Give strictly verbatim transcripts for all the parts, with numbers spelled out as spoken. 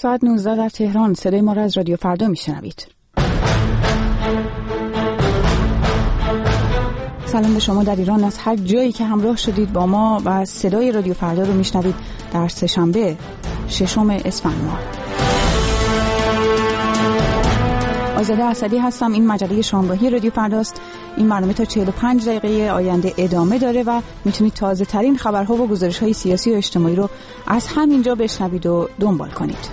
ساعت نوزده در تهران. صدای ما را از رادیو فردا میشنوید. سلام به شما در ایران از هر جایی که همراه شدید با ما و صدای رادیو فردا رو میشنوید در سه‌شنبه ششم اسفند ماه. آزاده اسدی هستم. این مجله شامگاهی رادیو فرداست. این برنامه تا چهل و پنج دقیقه آینده ادامه داره و میتونید تازه ترین خبرها و گزارش‌های سیاسی و اجتماعی رو از همینجا بشنوید و دنبال کنید.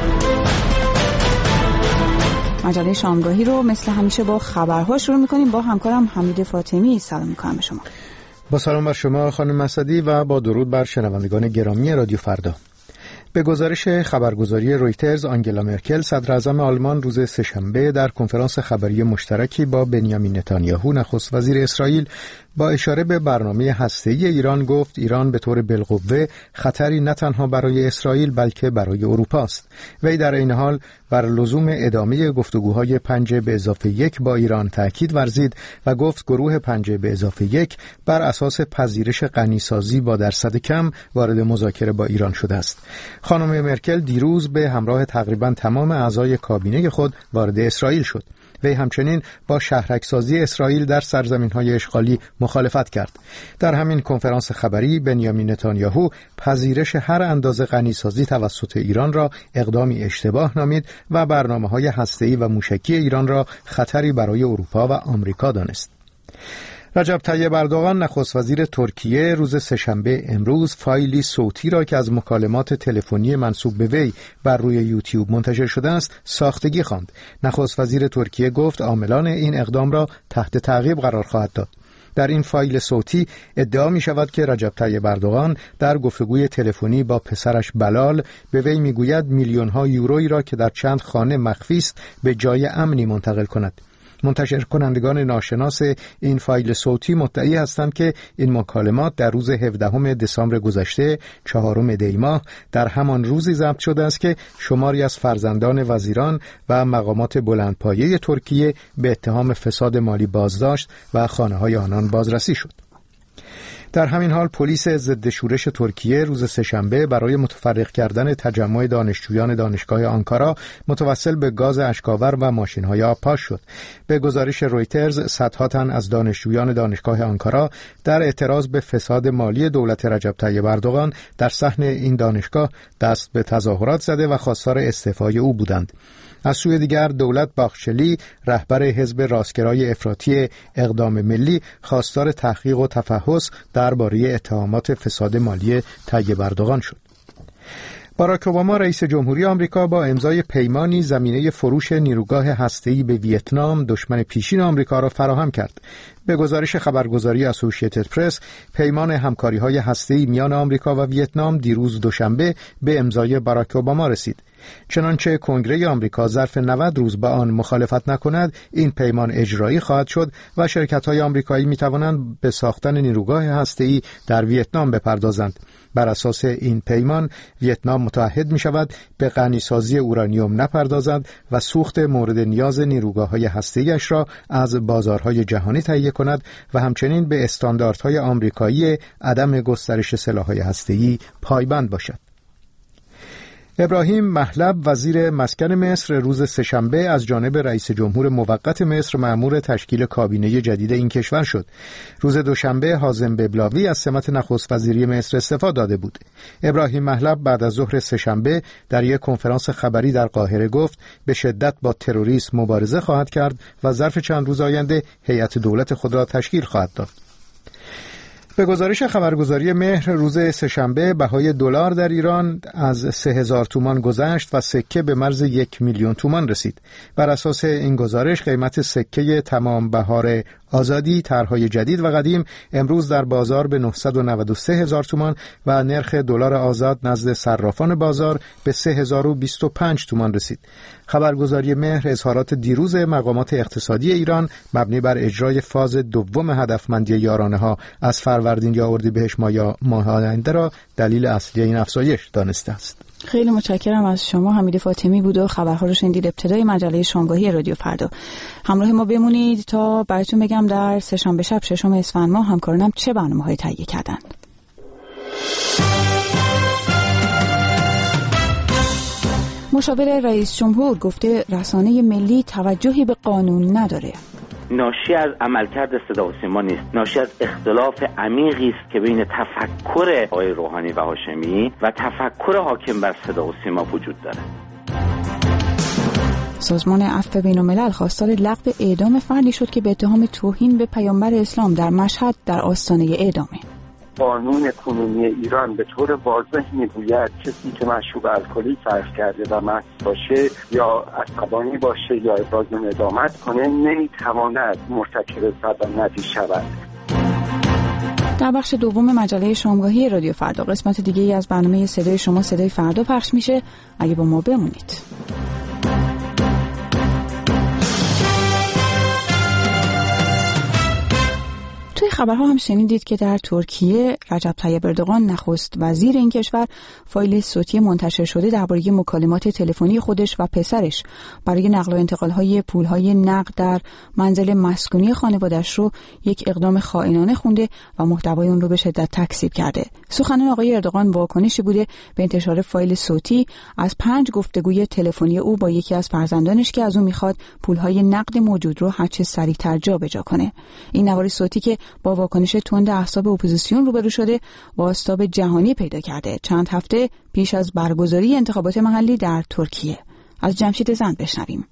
مجله شامگاهی رو مثل همیشه با خبرها شروع میکنیم. با همکارم حمید فاطمی. سلام میکنم به شما. با سلام بر شما خانم اسدی و با درود بر شنوندگان گرامی رادیو فردا. به گزارش خبرگزاری رویترز، آنگلا مرکل صدر اعظم آلمان روز سه‌شنبه در کنفرانس خبری مشترکی با بنیامین نتانیاهو نخست وزیر اسرائیل با اشاره به برنامه هسته‌ای ایران گفت ایران به طور بالقوه خطری نه تنها برای اسرائیل بلکه برای اروپا است. وی در این حال بر لزوم ادامه گفتگوهای پنج به اضافه یک با ایران تاکید ورزید و گفت گروه پنج به اضافه یک بر اساس پذیرش غنیسازی با درصد کم وارد مذاکره با ایران شده است. خانم مرکل دیروز به همراه تقریباً تمام اعضای کابینه خود وارد اسرائیل شد. وی همچنین با شهرک‌سازی اسرائیل در سرزمین‌های اشغالی مخالفت کرد. در همین کنفرانس خبری بنیامین نتانیاهو پذیرش هر اندازه غنیسازی توسط ایران را اقدامی اشتباه نامید و برنامه‌های هسته‌ای و موشکی ایران را خطری برای اروپا و آمریکا دانست. رجب طیب اردوغان نخست وزیر ترکیه روز سه‌شنبه امروز فایلی صوتی را که از مکالمات تلفنی منسوب به وی بر روی یوتیوب منتشر شده است ساختگی خواند. نخست وزیر ترکیه گفت عاملان این اقدام را تحت تعقیب قرار خواهد داد. در این فایل صوتی ادعا می شود که رجب طیب اردوغان در گفتگوی تلفنی با پسرش بلال به وی می گوید میلیون ها یورویی را که در چند خانه مخفی است به جای امنی منتقل کند. منتشر کنندگان ناشناس این فایل صوتی مدعی هستند که این مکالمات در روز هفدهم دسامبر گذشته چهارم دی ماه در همان روزی ضبط شده است که شماری از فرزندان وزیران و مقامات بلندپایه ترکیه به اتهام فساد مالی بازداشت و خانه‌های آنان بازرسی شد. در همین حال پلیس ضد شورش ترکیه روز سه‌شنبه برای متفرق کردن تجمع دانشجویان دانشگاه آنکارا متوسل به گاز اشک‌آور و ماشین‌های آبپاش شد. به گزارش رویترز صدها تن از دانشجویان دانشگاه آنکارا در اعتراض به فساد مالی دولت رجب طیب اردوغان در صحن این دانشگاه دست به تظاهرات زده و خواستار استعفای او بودند. از سوی دیگر دولت باخچلی رهبر حزب راستگرای افراطی اقدام ملی خواستار تحقیق و تفحص درباره اتهامات فساد مالی طیب اردوغان شد. باراک اوباما رئیس جمهوری آمریکا با امضای پیمانی زمینه فروش نیروگاه هسته‌ای به ویتنام دشمن پیشین آمریکا را فراهم کرد. به گزارش خبرگزاری اسوسییتد پرس پیمان همکاری‌های هسته‌ای میان آمریکا و ویتنام دیروز دوشنبه به امضای باراک اوباما رسید. چنانچه کنگره آمریکا ظرف نود روز با آن مخالفت نکند این پیمان اجرایی خواهد شد و شرکت‌های آمریکایی می‌توانند به ساختن نیروگاه هسته‌ای در ویتنام بپردازند. بر اساس این پیمان ویتنام متعهد می‌شود به غنیسازی اورانیوم نپردازد و سوخت مورد نیاز نیروگاه‌های هسته‌ایش را از بازارهای جهانی تهیه کند و همچنین به استانداردهای آمریکایی عدم گسترش سلاح‌های هسته‌ای پایبند باشد. ابراهیم محلب وزیر مسکن مصر روز سه‌شنبه از جانب رئیس جمهور موقت مصر مأمور تشکیل کابینه جدید این کشور شد. روز دوشنبه حازم ببلاوی از سمت نخست وزیری مصر استعفا داده بود. ابراهیم محلب بعد از ظهر سه‌شنبه در یک کنفرانس خبری در قاهره گفت به شدت با تروریسم مبارزه خواهد کرد و ظرف چند روز آینده هیئت دولت خود را تشکیل خواهد داد. به گزارش خبرگزاری مهر روز سه‌شنبه بهای دلار در ایران از سه هزار تومان گذشت و سکه به مرز یک میلیون تومان رسید. بر اساس این گزارش قیمت سکه تمام بهار آزادی طرح‌های جدید و قدیم امروز در بازار به نهصد و نود و سه هزار تومان و نرخ دلار آزاد نزد صرافان بازار به سه هزار و بیست و پنج تومان رسید. خبرگزاری مهر اظهارات دیروز مقامات اقتصادی ایران مبنی بر اجرای فاز دوم هدفمندی یارانه‌ها از فروردین یا اردیبهشت ماه آینده را دلیل اصلی این افزایش دانسته است. خیلی متشکرم از شما. حمید فاطمی بود و خبرها رو شنیدید. ابتدای مجله شامگاهی رادیو فردا. همراه ما بمونید تا براتون بگم در سه‌شنبه شب ششم اسفند ماه همکارانم چه برنامه‌هایی تهیه کردند. مشاور رئیس جمهور گفته رسانه ملی توجهی به قانون نداره. ناشی از عملکرد صدا و سیما نیست، ناشی از اختلاف عمیقی است که بین تفکر آقای روحانی و هاشمی و تفکر حاکم بر صدا و سیما وجود داره. سازمان عفو بین‌الملل خواستار لغو اعدام فردی شد که به اتهام توهین به پیامبر اسلام در مشهد در آستانه اعدامه. قانون کنونی ایران به طور واضح میگوید کسی که مشروب الکلی صرف کرده و مست باشه یا عصبانی باشه یا ابراز ندامت کنه نمیتواند مرتکب سربلندی شود. در بخش دوم مجله شامگاهی رادیو فردا قسمت دیگه ای از برنامه صدای شما صدای فردا پخش میشه. اگه با ما بمونید. توی خبرها هم شنیدید که در ترکیه رجب طیب اردوغان نخست وزیر این کشور فایل صوتی منتشر شده درباره مکالمات تلفنی خودش و پسرش برای نقل و انتقال‌های پول‌های نقد در منزل مسکونی خانواده‌اش رو یک اقدام خائنانه خونده و محتوای اون رو به شدت تکذیب کرده. سخنان آقای اردوغان واکنشی بوده به انتشار فایل صوتی از پنج گفتگوی تلفنی او با یکی از فرزندانش که از اون میخواد پول‌های نقد موجود رو هرچه سریع‌تر جابجا کنه. این نوار صوتی که با واکنش تند احزاب اپوزیسیون روبرو شده بازتاب جهانی پیدا کرده چند هفته پیش از برگزاری انتخابات محلی در ترکیه. از جمشید زند بشنویم.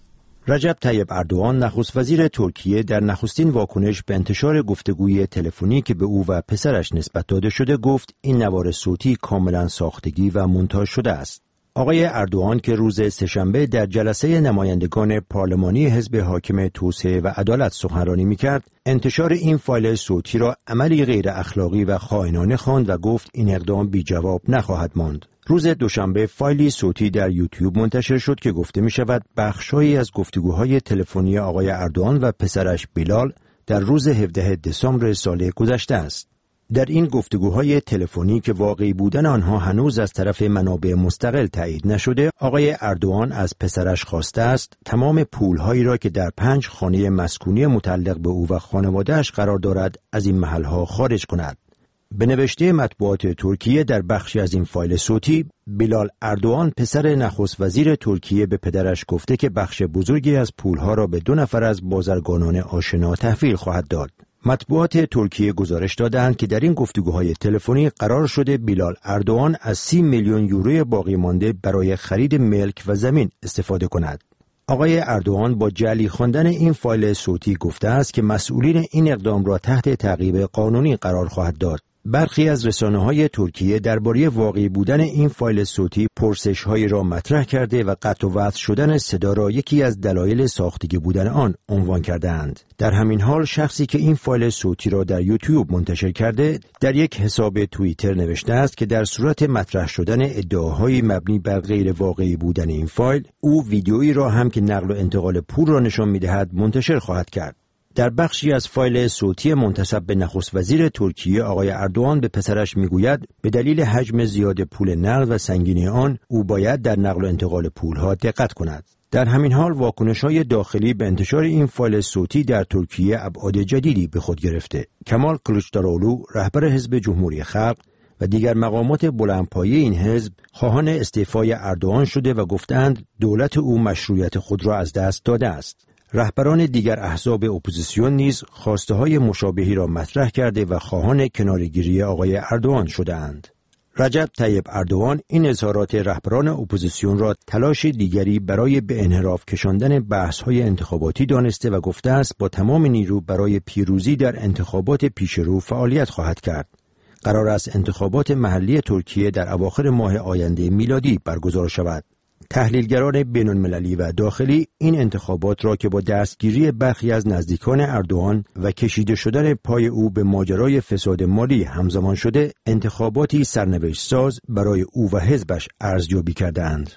رجب طیب اردوغان نخست وزیر ترکیه در نخستین واکنش به انتشار گفتگوی تلفنی که به او و پسرش نسبت داده شده گفت این نوار صوتی کاملا ساختگی و مونتاژ شده است. آقای اردوغان که روز سه‌شنبه در جلسه نمایندگان پارلمانی حزب حاکم توسعه و عدالت سخنرانی می‌کرد، انتشار این فایل صوتی را عملی غیر اخلاقی و خائنانه خواند و گفت این اقدام بی جواب نخواهد ماند. روز دوشنبه فایلی صوتی در یوتیوب منتشر شد که گفته می‌شود بخش‌هایی از گفتگوهای تلفنی آقای اردوغان و پسرش بیلال در روز هفدهم دسامبر سال گذشته است. در این گفتگوهای تلفنی که واقعی بودن آنها هنوز از طرف منابع مستقل تایید نشده، آقای اردوغان از پسرش خواسته است تمام پولهایی را که در پنج خانه مسکونی متعلق به او و خانواده‌اش قرار دارد از این محلها خارج کند. به نوشته مطبوعات ترکیه در بخشی از این فایل صوتی، بیلال اردوغان پسر نخست وزیر ترکیه به پدرش گفته که بخش بزرگی از پولها را به دو نفر از بازرگانان آشنا تحویل خواهد داد. مطبوعات ترکیه گزارش دادند که در این گفتگوهای تلفنی قرار شده بیلال اردوغان از سی میلیون یورو باقی مانده برای خرید ملک و زمین استفاده کند. آقای اردوغان با جعلی خواندن این فایل صوتی گفته است که مسئولین این اقدام را تحت تعقیب قانونی قرار خواهد داد. برخی از رسانه‌های ترکیه درباره واقعی بودن این فایل صوتی پرسش‌هایی را مطرح کرده و قطع و وصل شدن صدا را یکی از دلایل ساختگی بودن آن عنوان کرده‌اند. در همین حال شخصی که این فایل صوتی را در یوتیوب منتشر کرده در یک حساب توییتر نوشته است که در صورت مطرح شدن ادعاهای مبنی بر غیر واقعی بودن این فایل، او ویدئویی را هم که نقل و انتقال پول را نشان می‌دهد منتشر خواهد کرد. در بخشی از فایل صوتی منتسب به نخست وزیر ترکیه آقای اردوغان به پسرش میگوید به دلیل حجم زیاد پول نقد و سنگینی آن او باید در نقل و انتقال پولها دقت کند. در همین حال واکنش‌های داخلی به انتشار این فایل صوتی در ترکیه ابعاد جدیدی به خود گرفته. کمال کلوچدارولو رهبر حزب جمهوری خلق و دیگر مقامات بلندپایه این حزب خواهان استعفای اردوغان شده و گفتند دولت او مشروعیت خود را از دست داده است. رهبران دیگر احزاب اپوزیسیون نیز خواسته‌های مشابهی را مطرح کرده و خواهان کناره‌گیری آقای اردوغان شده‌اند. رجب طیب اردوغان این اظهارات رهبران اپوزیسیون را تلاش دیگری برای به انحراف کشاندن بحث‌های انتخاباتی دانسته و گفته است با تمام نیرو برای پیروزی در انتخابات پیشرو فعالیت خواهد کرد. قرار است انتخابات محلی ترکیه در اواخر ماه آینده میلادی برگزار شود. تحلیلگران بین‌المللی و داخلی این انتخابات را که با دستگیری برخی از نزدیکان اردوغان و کشیده شدن پای او به ماجرای فساد مالی همزمان شده، انتخاباتی سرنوشت ساز برای او و حزبش ارزیابی کرده‌اند.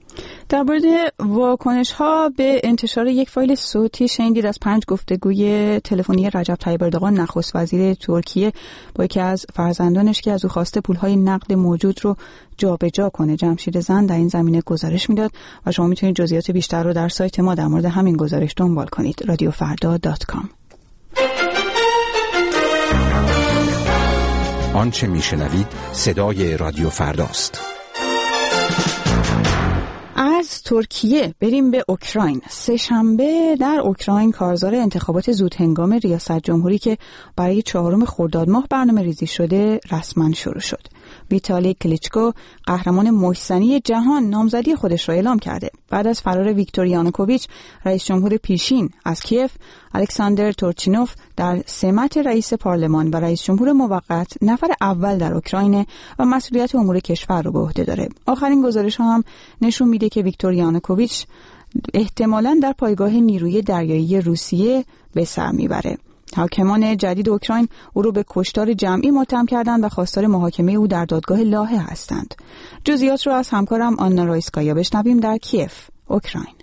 در مورد واکنش‌ها به انتشار یک فایل صوتی شنیدید از پنج گفتگوی تلفنی رجب طیب اردوغان نخست وزیر ترکیه با یکی از فرزندانش که از او خواسته پول‌های نقد موجود رو جابجا کنه. جمشید زند در این زمینه گزارش میداد و شما میتونید جزئیات بیشتر رو در سایت ما در مورد همین گزارش دنبال کنید رادیو فردا دات کام. آنچه میشنوید صدای رادیو فرداست. از ترکیه بریم به اوکراین. سه شنبه در اوکراین کارزار انتخابات زودهنگام ریاست جمهوری که برای چهارم خرداد ماه برنامه ریزی شده رسما شروع شد. ویتالی کلیچکو قهرمان محسنی جهان نامزدی خودش را اعلام کرده. بعد از فرار ویکتور یانوکوویچ رئیس جمهور پیشین از کیف، الکساندر تورچینوف در سمت رئیس پارلمان و رئیس جمهور موقت نفر اول در اوکراین و مسئولیت امور کشور رو به عهده داره. آخرین گزارش ها هم نشون میده که ویکتور یانوکوویچ احتمالاً در پایگاه نیروی دریایی روسیه به سر میبره. حاکمان جدید اوکراین او رو به کشتار جمعی متهم کردند و خواستار محاکمه او در دادگاه لاهه هستند. جزئیات رو از همکارم آنا رایسکایا بشنویم در کیف، اوکراین.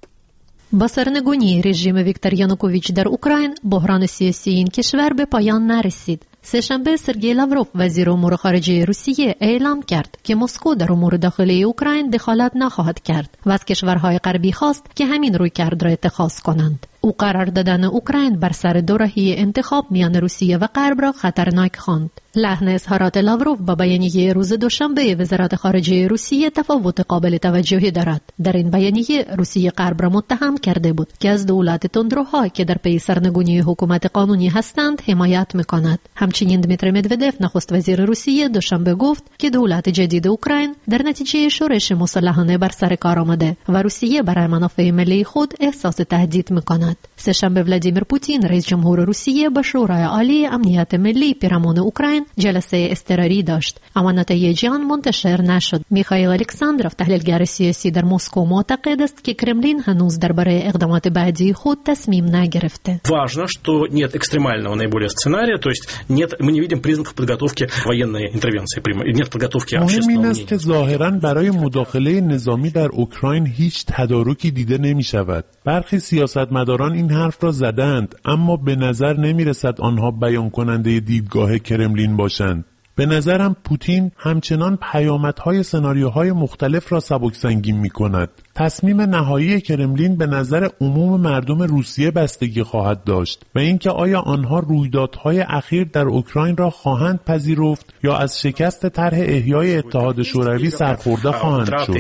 با سرنگونی رژیم ویکتور یانوکوویچ در اوکراین، بحران سیاسی این کشور به پایان نرسید. سه‌شنبه سرگئی لاوروف وزیر امور خارجه روسیه اعلام کرد که مسکو در امور داخلی اوکراین دخالت نخواهد کرد و از کشورهای غربی خواست که همین رویکرد را اتخاذ کنند. او قرار دادن اوکراین بر سر دو راهی انتخاب میان روسیه و غرب را خطرناک خواند. لحن اظهارات لاوروف با بیانیه روز دوشنبه وزارت خارجه روسیه تفاوت قابل توجهی دارد. در این بیانیه روسیه غرب را متهم کرده بود که از دولت تندروها که در پی سرنگونی حکومت قانونی هستند حمایت می‌کند. همچنین دمیتری مدودف نخست وزیر روسیه دوشنبه گفت که دولت جدید اوکراین در نتیجه شورش مسلحانه بر سر کار آمده و روسیه برای منافع ملی خود احساس تهدید می‌کند. سه‌شنبه ولادیمیر پوتین رئیس جمهور روسیه با شورای عالی امنیت ملی پیرامون اوکراین جلسه اضطراری داشت، اما نتایج آن منتشر نشد. میخائیل الکساندروف تحلیلگر سیاسی در مسکو معتقد است که کرملین هنوز درباره اقدامات بعدی خود تصمیم نگرفته. Важно, что нет экстремального наиболее сценария, то есть нет, мы не видим признаков подготовки военной интервенции, нет подготовки общественного мнения. مهم این است که ظاهراً برای مداخله نظامی در اوکراین هیچ تدارکی دیده نمی شود. برخی سیاستمداران این حرف را زدند، اما به نظر نمی رسد آنها بیان کننده دیدگاه کرملین باشند. به نظرم پوتین همچنان پیامدهای سناریوهای مختلف را سبکسنگین می کند. تصمیم نهایی کرملین به نظر عموم مردم روسیه بستگی خواهد داشت و اینکه آیا آنها رویدادهای اخیر در اوکراین را خواهند پذیرفت یا از شکست طرح احیای اتحاد شوروی سرخورده خواهند شد.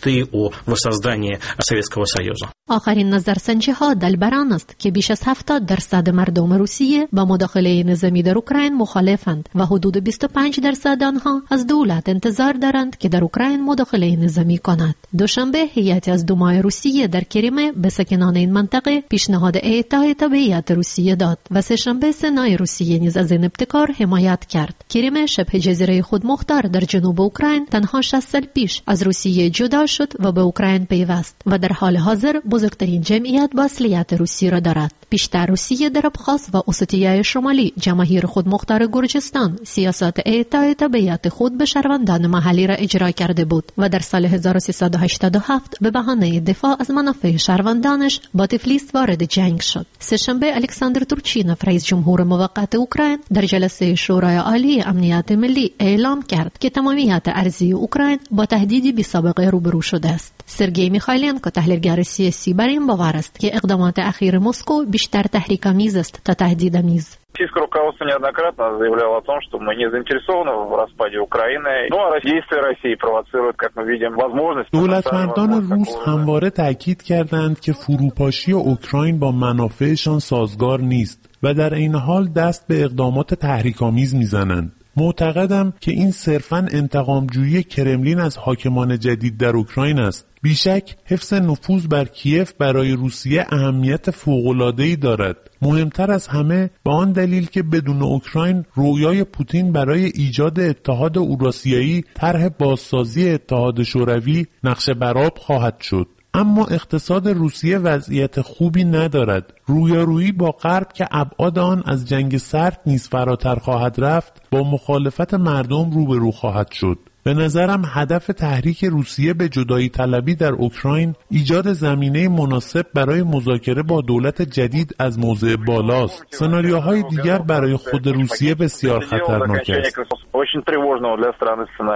آخرین نظرسنجی ها دلبران است که بیش از هفتاد درصد مردم روسیه با مداخله نظامی در اوکراین مخالفند و حدود بیست و پنج درصد آنها از دولت انتظار دارند که در اوکراین مداخله نظامی کند. دوشنبه هیئتی از دومای روسیه در کریمه به ساکنان این منطقه پیشنهاد اعطای تبعیت روسیه داد و سه‌شنبه سنای روسیه نیز از این ابتکار حمایت کرد. کریمه شبه جزیره خودمختار در جنوب اوکراین تنها شصت سال پیش از روسیه جدا شد و به اوکراین پیوست و در حال حاضر بزرگترین جمعیت با اصلیت روسی را دارد. پیشتر روسیه در ابخاز و اوستیای شمالی جماهیر خودمختار گرجستان سیاست اعطای تبعیت خود به شهروندان محلی را اجرا کرده بود و در سال هزار و سیصد و هشتاد و هفت به بهانه دفاع از منافع شهروندانش با تفلیس وارد جنگ شد. سه‌شنبه الکساندر تورچینوف رئیس جمهور موقت اوکراین در جلسه شورای عالی امنیت ملی اعلام کرد که تمامیت ارضی اوکراین با تهدیدی بی‌سابقه روبرو شده است. سرگئی میخائیلنکو تحلیلگر سیاسی بر این باور است که اقدامات اخیر مسکو بیشتر تحریک‌آمیز است تا تهدیدآمیز. Российское руководство неоднократно заявляло о том, что мы не заинтересованы в распаде Украины. Ну, а действия России провоцируют, как мы видим, возможность... دولتمندان روس همواره تاکید کردند که فروپاشی اوکراین با منافعشان سازگار نیست و در این حال دست به اقدامات تحریک‌آمیز میزنند. معتقدم که این صرفاً انتقامجویی کرملین از حاکمان جدید در اوکراین است. بیشک حفظ نفوذ بر کیف برای روسیه اهمیت فوق‌العاده‌ای دارد. مهمتر از همه به آن دلیل که بدون اوکراین رویای پوتین برای ایجاد اتحاد اوراسیایی طرح بازسازی اتحاد شوروی نقش برآب خواهد شد. اما اقتصاد روسیه وضعیت خوبی ندارد. رویارویی با غرب که ابعاد آن از جنگ سرد نیز فراتر خواهد رفت با مخالفت مردم روبرو خواهد شد. به نظرم هدف تحریک روسیه به جدایی طلبی در اوکراین ایجاد زمینه مناسب برای مذاکره با دولت جدید از موضع بالاست. سناریوهای دیگر برای خود روسیه بسیار خطرناک است.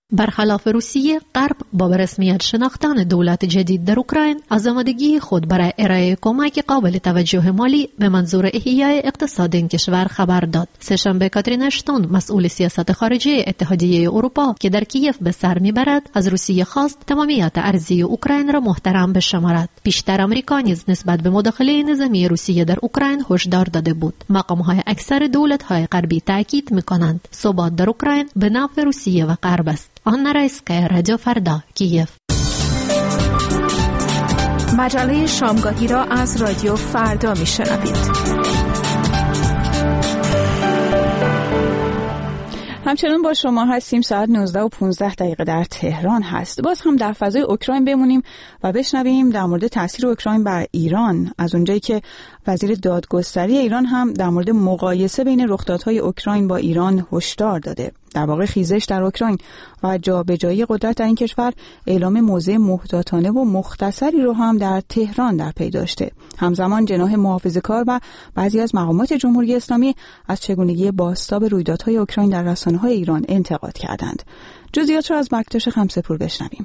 برخلاف روسیه، غرب با به رسمیت شناختن دولت جدید در اوکراین از آمادگی خود برای ارائه کمک قابل توجه مالی به منظور احیای اقتصاد این کشور خبر داد. سه‌شنبه کاترین اشتون، مسئول سیاست خارجی اتحادیه اروپا که در کیف به سر میبرد، از روسیه خواست تمامیت ارضی اوکراین را محترم بشمارد. پیشتر آمریکا نیز نسبت به مداخله نظامی روسیه در اوکراین هشدار داده بود. مقام‌های اکثر دولت‌های غربی تاکید می‌کنند ثبات در اوکراین به نفع روسیه و غرب است. آنا رایسکایا، رادیو فردا، کیف. مجله شامگاهی را از رادیو فردا میشنوید. همچنان با شما هستیم. ساعت نوزده و پانزده دقیقه در تهران هست. باز هم در فضای اوکراین بمونیم و بشنویم در مورد تاثیر اوکراین بر ایران، از اونجایی که وزیر دادگستری ایران هم در مورد مقایسه بین رخدادهای اوکراین با ایران هشدار داده. در واقع خیزش در اوکراین و جابجایی قدرت در این کشور اعلام موضع محتاطانه و مختصری رو هم در تهران در پی داشته. همزمان جناح محافظه‌کار و بعضی از مقامات جمهوری اسلامی از چگونگی بازتاب رویدادهای اوکراین در رسانه‌های ایران انتقاد کردند. جزئیات رو از مکتوش خمسه‌پور بشنویم.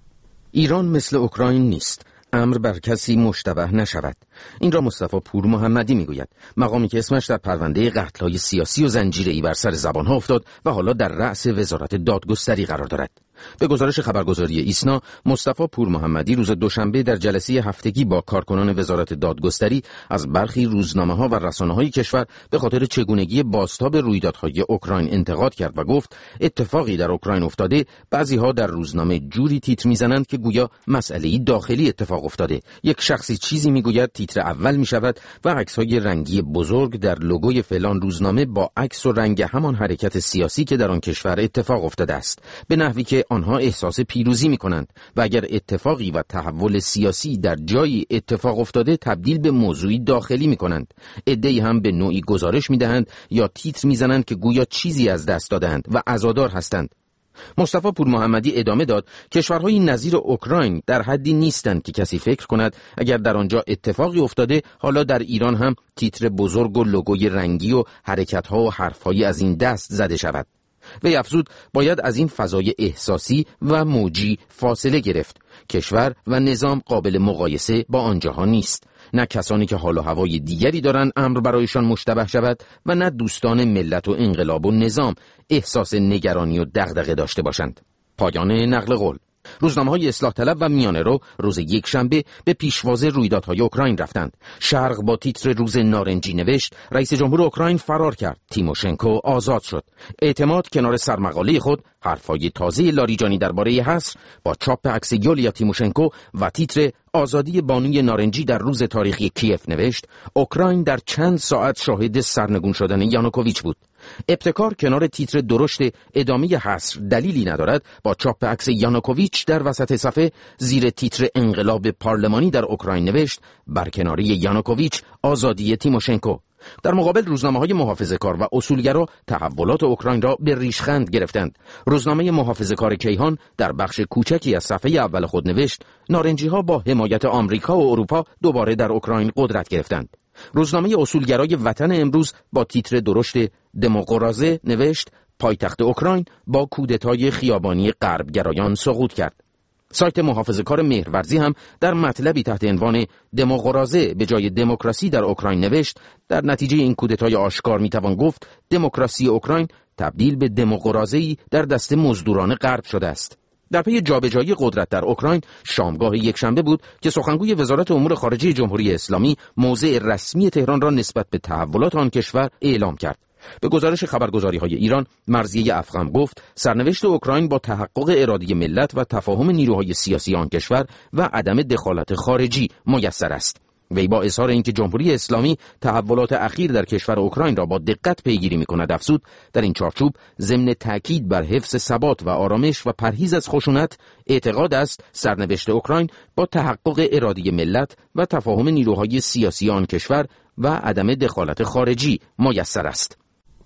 ایران مثل اوکراین نیست. امر بر کسی مشتبه نشود. این را مصطفی پور محمدی میگوید، مقامی که اسمش در پرونده قتل‌های سیاسی و زنجیره‌ای بر سر زبانها افتاد و حالا در رأس وزارت دادگستری قرار دارد. به گزارش خبرگزاری ایسنا، مصطفی پور محمدی روز دوشنبه در جلسه هفتگی با کارکنان وزارت دادگستری از برخی روزنامه‌ها و رسانه‌های کشور به خاطر چگونگی بازتاب رویدادهای اوکراین انتقاد کرد و گفت اتفاقی در اوکراین افتاده. بعضی‌ها در روزنامه جوری تیتر می‌زنند که گویا مسئله‌ای داخلی اتفاق افتاده. یک شخصی چیزی می‌گوید، تیتر اول می‌شود و عکس‌های رنگی بزرگ در لوگوی فلان روزنامه با عکس و رنگ همان حرکت سیاسی که در آن کشور اتفاق افتاده است، به نحوی که آنها احساس پیروزی می‌کنند و اگر اتفاقی و تحول سیاسی در جایی اتفاق افتاده تبدیل به موضوعی داخلی می‌کنند. عده‌ای هم به نوعی گزارش می‌دهند یا تیتر می‌زنند که گویا چیزی از دست دادند و عزادار هستند. مصطفی پور محمدی ادامه داد، کشورهای نظیر اوکراین در حدی نیستند که کسی فکر کند اگر در آنجا اتفاقی افتاده حالا در ایران هم تیتر بزرگ و لوگوی رنگی و حرکت‌ها و حرف‌هایی از این دست زده شود. وی افزود باید از این فضای احساسی و موجی فاصله گرفت. کشور و نظام قابل مقایسه با آنجاها نیست. نه کسانی که حال و هوای دیگری دارند امر برایشان مشتبه شود و نه دوستان ملت و انقلاب و نظام احساس نگرانی و دغدغه داشته باشند. پایان نقل قول. روزنامه‌های اصلاح طلب و میانه رو روز یک شنبه به پیشواز رویدادهای اوکراین رفتند. شرق با تیتر روز نارنجی نوشت رئیس جمهور اوکراین فرار کرد، تیموشنکو آزاد شد. اعتماد کنار سرمقاله خود حرفای تازه لاریجانی درباره حصر با چاپ عکس یولیا تیموشنکو و تیتر آزادی بانوی نارنجی در روز تاریخی کیف نوشت اوکراین در چند ساعت شاهد سرنگون شدن یانوکوویچ بود. ابتکار کنار تیتر درشت ادامه حصر دلیلی ندارد با چاپ عکس یانوکوویچ در وسط صفحه زیر تیتر انقلاب پارلمانی در اوکراین نوشت برکناری یانوکوویچ آزادی تیموشنکو. در مقابل روزنامه‌های محافظه‌کار و اصولگرا تحولات اوکراین را به ریشخند گرفتند. روزنامه محافظه‌کار کیهان در بخش کوچکی از صفحه اول خود نوشت نارنجی‌ها با حمایت آمریکا و اروپا دوباره در اوکراین قدرت گرفتند. روزنامه اصولگرای وطن امروز با تیتر درشت دموقرازه نوشت پایتخت اوکراین با کودتای خیابانی غربگرایان سقوط کرد. سایت محافظه‌کار مهرورزی هم در مطلبی تحت عنوان دموقرازه به جای دموکراسی در اوکراین نوشت در نتیجه این کودتای آشکار میتوان گفت دموکراسی اوکراین تبدیل به دموقرازه‌ای در دست مزدوران غرب شده است. در پی جابجایی قدرت در اوکراین شامگاه یکشنبه بود که سخنگوی وزارت امور خارجه جمهوری اسلامی موضع رسمی تهران را نسبت به تحولات آن کشور اعلام کرد. به گزارش خبرگزاری‌های ایران، مرضیه افخم گفت سرنوشت اوکراین با تحقق اراده ملت و تفاهم نیروهای سیاسی آن کشور و عدم دخالت خارجی میسر است. وی با اظهار اینکه جمهوری اسلامی تحولات اخیر در کشور اوکراین را با دقت پیگیری می‌کند افزود در این چارچوب ضمن تاکید بر حفظ ثبات و آرامش و پرهیز از خشونت اعتقاد است سرنوشت اوکراین با تحقق اراده ملت و تفاهم نیروهای سیاسی آن کشور و عدم دخالت خارجی میسر است.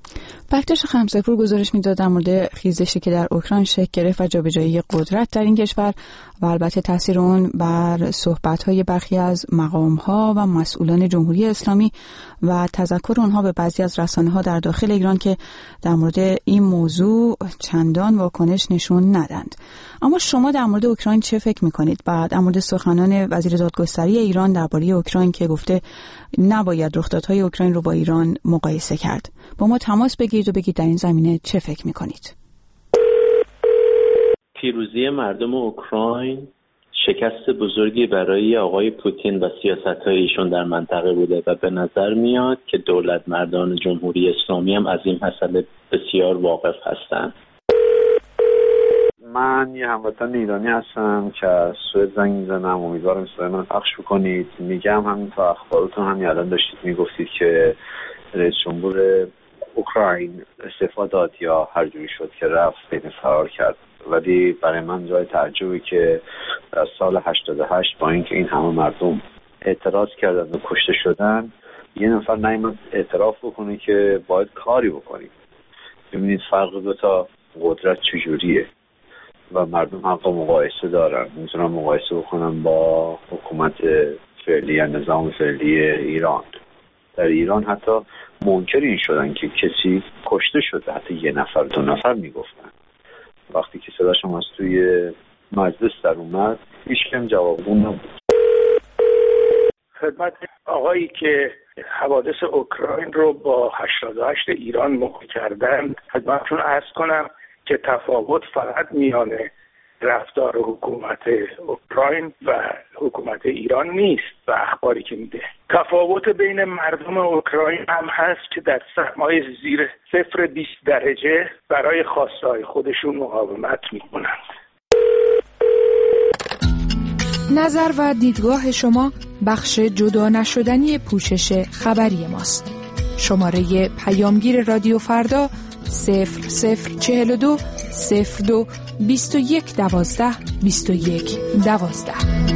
پکتش خمسه‌پور گزارش میداد در مورد خیزشی که در اوکراین شکل گرفت و جابجایی قدرت در این کشور و البته تاثیر اون بر صحبت‌های برخی از مقام‌ها و مسئولان جمهوری اسلامی و تذکر اونها به بعضی از رسانه‌ها در داخل ایران که در مورد این موضوع چندان واکنش نشون ندند. اما شما در مورد اوکراین چه فکر می‌کنید؟ بعد در مورد سخنان وزیر دادگستری ایران درباره اوکراین که گفته نباید رخدادهای اوکراین رو با ایران مقایسه کرد. با ما تماس بگیرید و بگید در این زمینه چه فکر می‌کنید؟ پیروزی مردم اوکراین شکست بزرگی برای آقای پوتین و سیاست‌های ایشون در منطقه بوده و به نظر میاد که دولت مردان جمهوری اسلامی هم از این مسئله بسیار واقف هستند. من یه هموطن ایرانی هستم که از سوئد زنگ میزنم، امیدوارم صدای من پخش بکنید. میگم همین تا اخباراتون همین الان داشتید میگفتید که رئیس جمهور اوکراین استعفا داد یا هر جوری شد که رفت بین فرار کرد، ولی برای من جای تعجبی که در سال هشتاد و هشت با اینکه این همه مردم اعتراض کردن و کشته شدن یه نفر نیامد اعتراف بکنه که باید کاری بکنیم. ببینید فرق دو تا قدرت چجوریه و مردم حق مقایسه دارن. میتونم مقایسه بکنم با حکومت فعلی یا نظام فعلی ایران. در ایران حتی منکر این شدن که کسی کشته شده، حتی یه نفر دو نفر میگفتن. وقتی که صداشم از توی مجلس در اومد هیچ کم جوابگو نبود. خدمت آقایی که حوادث اوکراین رو با هشتاد و هشت ایران مقایسه کردن خدمتشون عرض کنم که تفاوت فقط میان رفتار حکومت اوکراین و حکومت ایران نیست و اخباری که میده. تفاوت بین مردم اوکراین هم هست که در سرمایه زیر صفر بیست درجه برای خواسته‌های خودشون مقاومت میکنند. نظر و دیدگاه شما بخش جدا نشدنی پوشش خبری ماست. شماره پیامگیر رادیو فردا صفر صفر چهل و دو صفر دو بیست و یک دوازده بیست و یک دوازده.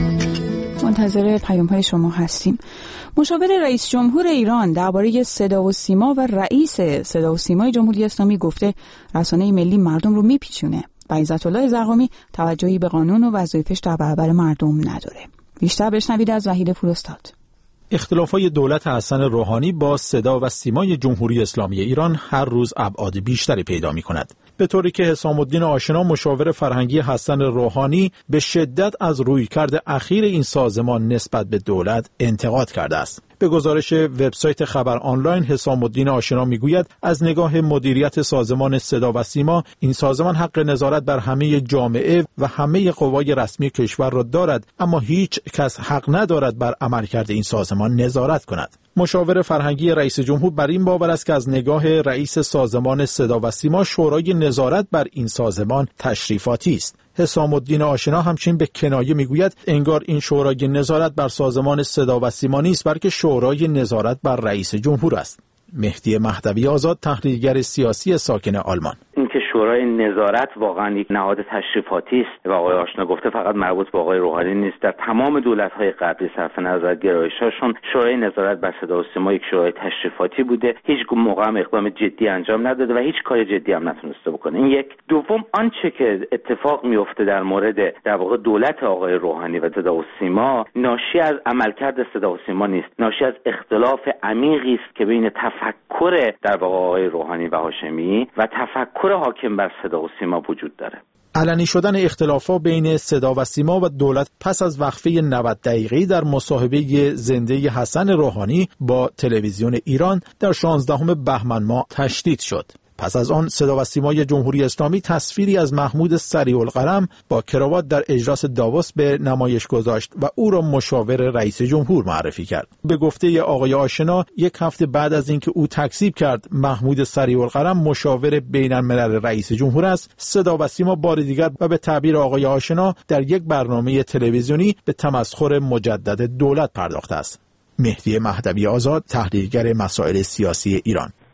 منتظر پیام های شما هستیم. مشاور رئیس جمهور ایران درباره صدا و سیما و رئیس صدا و سیمای جمهوری اسلامی گفته رسانه ملی مردم رو میپیچونه و عزت‌الله زرقامی توجهی به قانون و وظایفش در برابر مردم نداره. بیشتر بشنوید از وحید پوراستاد. اختلافات دولت حسن روحانی با صدا و سیمای جمهوری اسلامی ایران هر روز ابعاد بیشتری پیدا می‌کند. به طوری که حسام الدین آشنا مشاور فرهنگی حسن روحانی به شدت از رویکرد اخیر این سازمان نسبت به دولت انتقاد کرده است. به گزارش وبسایت خبر آنلاین حسام الدین آشنا میگوید از نگاه مدیریت سازمان صدا و سیما این سازمان حق نظارت بر همه جامعه و همه قوای رسمی کشور را دارد، اما هیچ کس حق ندارد بر عملکرد این سازمان نظارت کند. مشاور فرهنگی رئیس جمهور بر این باور است که از نگاه رئیس سازمان صدا و سیما شورای نظارت بر این سازمان تشریفاتی است. حسام الدین آشنا همچنین به کنایه میگوید انگار این شورای نظارت بر سازمان صدا و سیما نیست، بلکه شورای نظارت بر رئیس جمهور است. مهدی مهدوی آزاد، تحلیلگر سیاسی ساکن آلمان: اینکه شورای نظارت واقعا یک نهاد تشریفاتی است و آقای آشنا گفته فقط مربوط به آقای روحانی نیست. در تمام دولت‌های قبلی صرف نظر گرایش‌هاشون شورای نظارت بر صدا و سیما یک شورای تشریفاتی بوده، هیچ موقع هم اقدام جدی انجام نداده و هیچ کار جدی هم نتونسته بکنه. این یک. دوم، آنچه که اتفاق میفته در مورد در واقع دولت آقای روحانی و صدا و سیما ناشی از عملکرد صدا و سیما نیست، ناشی از اختلاف عمیقی است که بین تفکر در واقع آقای روحانی و هاشمی و تفکر حاکم بر صدا و سیما وجود داره. علنی شدن اختلافات بین صدا و سیما و دولت پس از وقفه نود دقیقه‌ای در مصاحبه زنده حسن روحانی با تلویزیون ایران در شانزدهم بهمن ماه تشدید شد. پس از آن صدا و سیمای جمهوری اسلامی تصویری از محمود سریع القلم با کراوات در اجلاس داووس به نمایش گذاشت و او را مشاور رئیس جمهور معرفی کرد. به گفته آقای آشنا یک هفته بعد از اینکه او تکذیب کرد محمود سریع القلم مشاور بین الملل رئیس جمهور است، صدا و سیما بار دیگر و به تعبیر آقای آشنا در یک برنامه تلویزیونی به تمسخر مجدد دولت پرداخته است. مهدی مهدوی آزاد، تحلیلگر مسائل سیاسی ایران: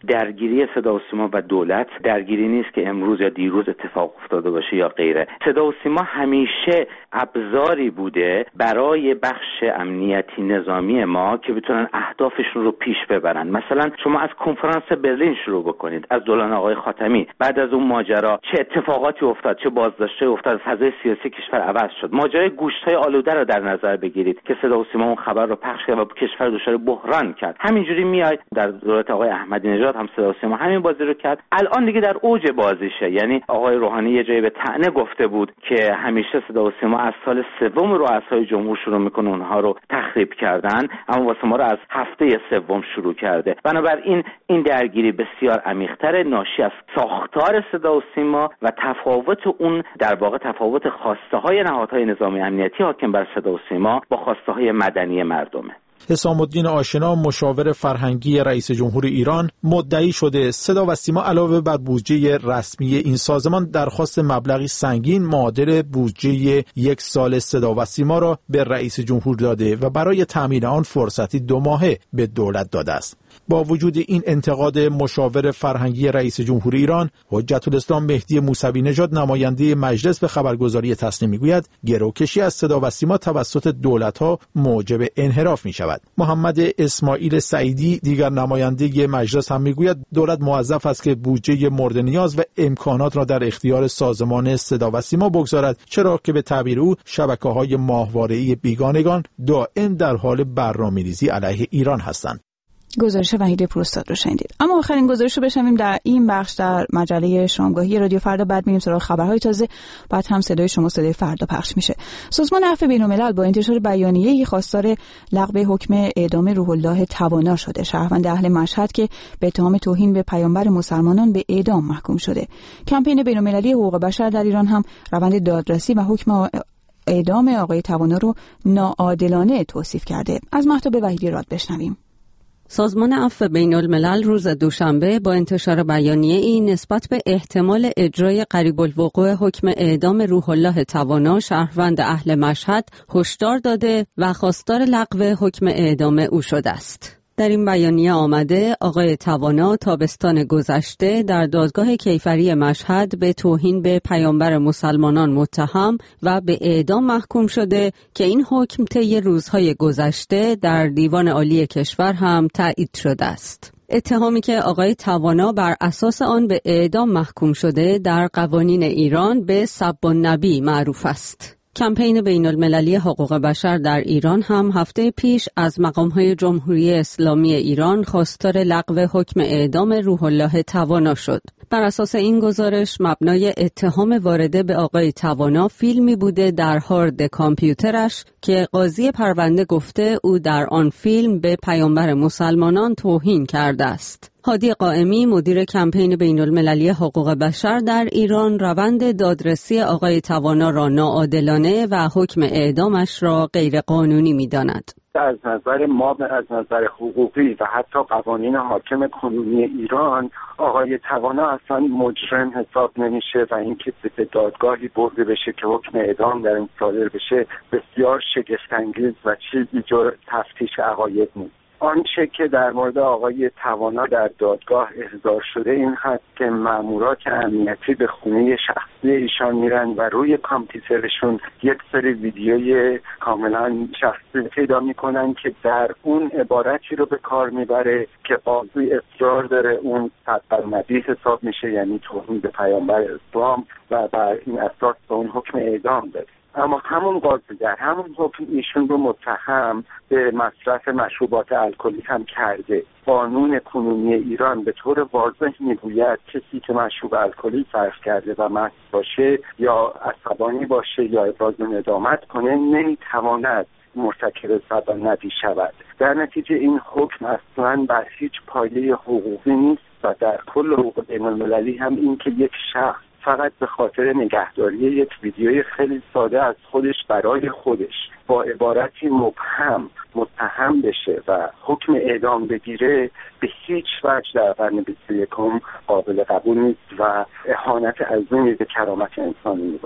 درگیری صدا و سیما و دولت درگیری نیست که امروز یا دیروز اتفاق افتاده باشه یا غیره. صدا و سیما همیشه ابزاری بوده برای بخش امنیتی نظامی ما که بتونن اهدافشون رو پیش ببرن. مثلا شما از کنفرانس برلین شروع بکنید، از دوران آقای خاتمی، بعد از اون ماجرا چه اتفاقاتی افتاد، چه بازداشتی افتاد، فضای سیاسی کشور عوض شد. ماجرای گوشت‌های آلوده رو در نظر بگیرید که صدا و سیما اون خبر رو پخش کرد و کشور دچار بحران کرد. همینجوری میاد در دولت آقای احمدی نژاد هم صدا و سیما همین بازی رو کرد. الان دیگه در اوج بازیشه، یعنی آقای روحانی یه جایی به طعنه گفته بود که همیشه صدا و سیما از سال سوم رؤسای جمهور شروع میکنه اونها رو تخریب کردن، اما واسه ما رو از هفته سوم شروع کرده. بنابراین این درگیری بسیار عمیق‌تر، ناشی از ساختار صدا و سیما و تفاوت اون در واقع تفاوت خواسته‌های نهادهای نظامی امنیتی حاکم بر صدا و سیما با خواسته‌های مدنی مردمه. حسام الدین آشنا، مشاور فرهنگی رئیس جمهور ایران، مدعی شده صدا و سیما علاوه بر بودجه رسمی این سازمان درخواست مبلغی سنگین معادل بودجه یک سال صدا و سیما را به رئیس جمهور داده و برای تامین آن فرصتی دو ماهه به دولت داده است. با وجود این انتقاد مشاور فرهنگی رئیس جمهور ایران، حجت الاسلام مهدی موسوی نژاد، نماینده مجلس به خبرگزاری تصنیم میگوید گروکشی از صدا و سیما توسط دولت‌ها موجب انحراف می‌شود. محمد اسماعیل سعیدی، دیگر نماینده مجلس، هم میگوید دولت موظف است که بودجه مورد نیاز و امکانات را در اختیار سازمان صدا و سیما بگذارد، چرا که به تعبیر او شبکه‌های ماهواره‌ای بیگانگان دائم در حال برنامه‌ریزی علیه ایران هستند. گزارش وحید پروستاد رو شنیدید. اما آخرین گزارش رو بشنویم در این بخش در مجله شامگاهی رادیو فردا. بعد میریم سراغ خبرهای تازه، بعد هم صدای شما صدای فردا پخش میشه. سازمان عفو بین‌الملل با انتشار بیانیه‌ای خواستار لغو حکم اعدام روح الله توانا شده، شهروند اهل مشهد که به اتهام توهین به پیامبر مسلمانان به اعدام محکوم شده. کمپین بین‌المللی حقوق بشر در ایران هم روند دادرسی و حکم اعدام آقای توانا رو ناعادلانه توصیف کرده. از مهتاب وحیدی راد بشنویم. سازمان عفو بین‌الملل روز دوشنبه با انتشار بیانیه‌ای نسبت به احتمال اجرای قریب الوقوع حکم اعدام روح الله توانا، شهروند اهل مشهد، هشدار داده و خواستار لغو حکم اعدام او شده است. در این بیانیه آمده آقای توانا تابستان گذشته در دادگاه کیفری مشهد به توهین به پیامبر مسلمانان متهم و به اعدام محکوم شده که این حکم طی روزهای گذشته در دیوان عالی کشور هم تایید شده است. اتهامی که آقای توانا بر اساس آن به اعدام محکوم شده در قوانین ایران به سب النبی معروف است. کمپین بین‌المللی حقوق بشر در ایران هم هفته پیش از مقام‌های جمهوری اسلامی ایران خواستار لغو حکم اعدام روح الله توانا شد. بر اساس این گزارش مبنای اتهام وارده به آقای توانا فیلمی بوده در هارد کامپیوترش که قاضی پرونده گفته او در آن فیلم به پیامبر مسلمانان توهین کرده است. هادی قائمی، مدیر کمپین بین‌المللی حقوق بشر در ایران، روند دادرسی آقای توانا را ناعادلانه و حکم اعدامش را غیر قانونی می‌داند. از نظر ما، از نظر حقوقی و حتی قوانین حاکم کنونی ایران، آقای توانا اصلا مجرم حساب نمیشه و اینکه به دادگاهی برده بشه که حکم اعدام در این صادر بشه بسیار شگفت‌انگیز و چیزی جز تفتیش عقاید نیست. آنچه که در مورد آقای توانا در دادگاه احضار شده این هست که مامورات امنیتی به خونه شخصی ایشان میرن و روی کامپیوترشون یک سری ویدیوی کاملا شخصی پیدا میکنن که در اون عبارتی رو به کار میبره که قاضی اصرار داره اون تقلمدی حساب میشه، یعنی توهین به پیامبر اسلام، و بر این اساس به اون حکم اعدام داره. اما همون قاضی در همون حکم ایشون رو متهم به مصرف مشروبات الکلی هم کرده. قانون کنونی ایران به طور واضح میگوید کسی که مشروب الکلی صرف کرده و مست باشه یا عصبانی باشه یا ابراز ندامت کنه نمیتواند مرتکب سب‌الندی شود. در نتیجه این حکم اصلا بر هیچ پایه حقوقی نیست و در کل حقوق بین‌المللی هم این که یک شخص فقط به خاطر نگهداری یک ویدیوی خیلی ساده از خودش برای خودش با عبارتی مبهم متهم بشه و حکم اعدام بگیره به هیچ وجه در قرن بیست و یکم قابل قبول نیست و اهانت عظیمی به کرامت انسانی باشه.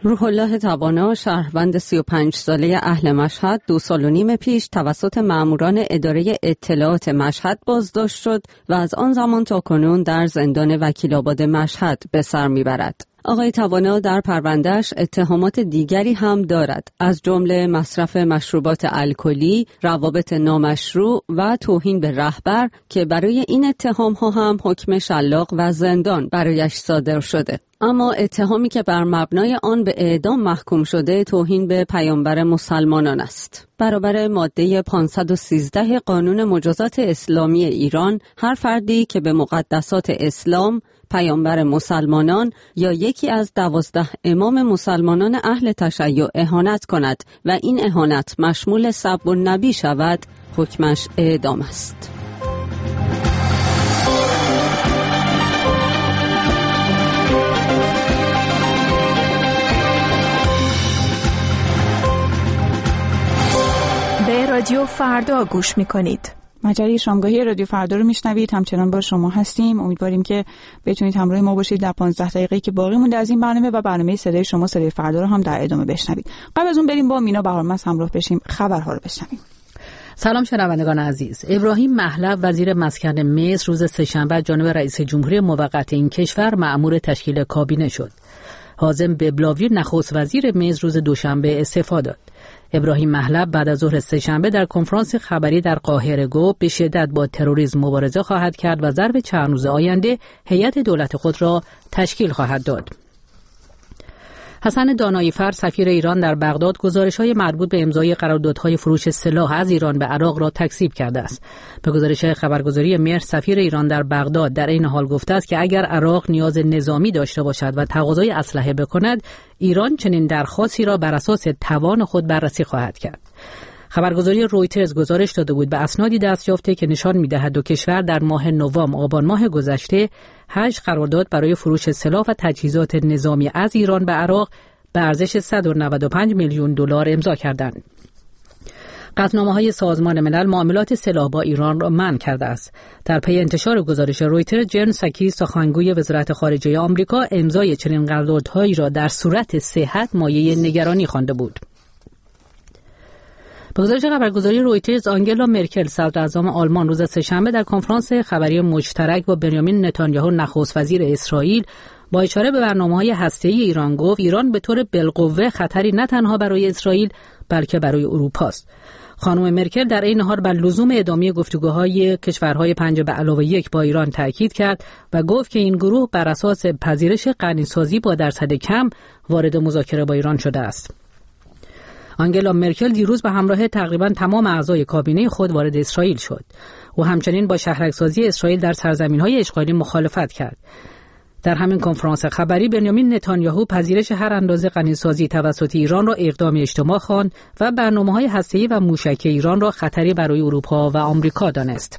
روح الله توانا شهروند سی و پنج ساله اهل مشهد دو سال و نیم پیش توسط ماموران اداره اطلاعات مشهد بازداشت شد و از آن زمان تا کنون در زندان وکیل‌آباد مشهد به سر میبرد. آقای توانا در پروندهش اتهامات دیگری هم دارد، از جمله مصرف مشروبات الکلی، روابط نامشروع و توهین به رهبر که برای این اتهام ها هم حکم شلاق و زندان برایش صادر شده. اما اتهامی که بر مبنای آن به اعدام محکوم شده توهین به پیامبر مسلمانان است. برابر ماده پانصد و سیزده قانون مجازات اسلامی ایران، هر فردی که به مقدسات اسلام، پیامبر مسلمانان یا یکی از دوازده امام مسلمانان اهل تشیع اهانت کند و این اهانت مشمول سب النبی شود، حکمش اعدام است. به رادیو فردا گوش می‌کنید. مجله شامگاهی رادیو فردا رو میشنوید. همچنان با شما هستیم. امیدواریم که بتونید همراه ما باشید در پانزده دقیقه‌ای که باقی مونده از این برنامه و برنامه صدای شما صدای فردا رو هم در ادامه بشنوید. قبل از اون بریم با مینا بهارمند همراه بشیم خبرها رو بشنویم. سلام شنوندگان عزیز. ابراهیم محلب وزیر مسکن مصر روز سه‌شنبه جانب رئیس جمهوری موقت این کشور مأمور تشکیل کابینه شد. حازم ببلاوی نخست وزیر مصر روز دوشنبه استعفا داد. ابراهیم محلب بعد از ظهر سه‌شنبه در کنفرانس خبری در قاهره گفت به شدت با تروریسم مبارزه خواهد کرد و ظرف چند روز آینده هیئت دولت خود را تشکیل خواهد داد. حسن دانایی‌فر سفیر ایران در بغداد گزارش‌های مربوط به امضای قراردادهای فروش سلاح از ایران به عراق را تکذیب کرده است. به گزارش خبرگزاری مهر، سفیر ایران در بغداد در این حال گفته است که اگر عراق نیاز نظامی داشته باشد و تقاضای اسلحه بکند، ایران چنین درخواستی را بر اساس توان خود بررسی خواهد کرد. خبرگزاری رویترز گزارش داده بود به اسنادی دست یافته که نشان می‌دهد دو کشور در ماه نوامبر آبان ماه گذشته هشت قرارداد برای فروش سلاح و تجهیزات نظامی از ایران به عراق به ارزش صد و نود و پنج میلیون دلار امضا کردند. قطعنامه‌های سازمان ملل معاملات سلاح با ایران را منع کرده است. در پی انتشار گزارش رویترز، جن ساکی سخنگوی وزارت خارجه آمریکا امضای چنین قراردادهایی را در صورت صحت مایه نگرانی خوانده بود. به گزارش خبرگزاری رویترز، آنگلا مرکل صدراعظم آلمان روز سه‌شنبه در کنفرانس خبری مشترک با بنیامین نتانیاهو نخست وزیر اسرائیل با اشاره به برنامه‌های هسته‌ای ایران گفت ایران به طور بالقوه خطری نه تنها برای اسرائیل بلکه برای اروپا است. خانم مرکل در این حال بر لزوم ادامه گفتگوهای کشورهای پنج به علاوه یک با ایران تاکید کرد و گفت که این گروه بر اساس پذیرش غنی‌سازی با درصد کم وارد مذاکره با ایران شده است. آنگلا مرکل دیروز به همراه تقریباً تمام اعضای کابینه خود وارد اسرائیل شد. او همچنین با شهرک‌سازی اسرائیل در سرزمین‌های اشغالی مخالفت کرد. در همین کنفرانس خبری بنیامین نتانیاهو پذیرش هر اندازه غنی‌سازی توسط ایران را اقدام اجتماع خواند و برنامه‌های هسته‌ای و موشکی ایران را خطری برای اروپا و آمریکا دانست.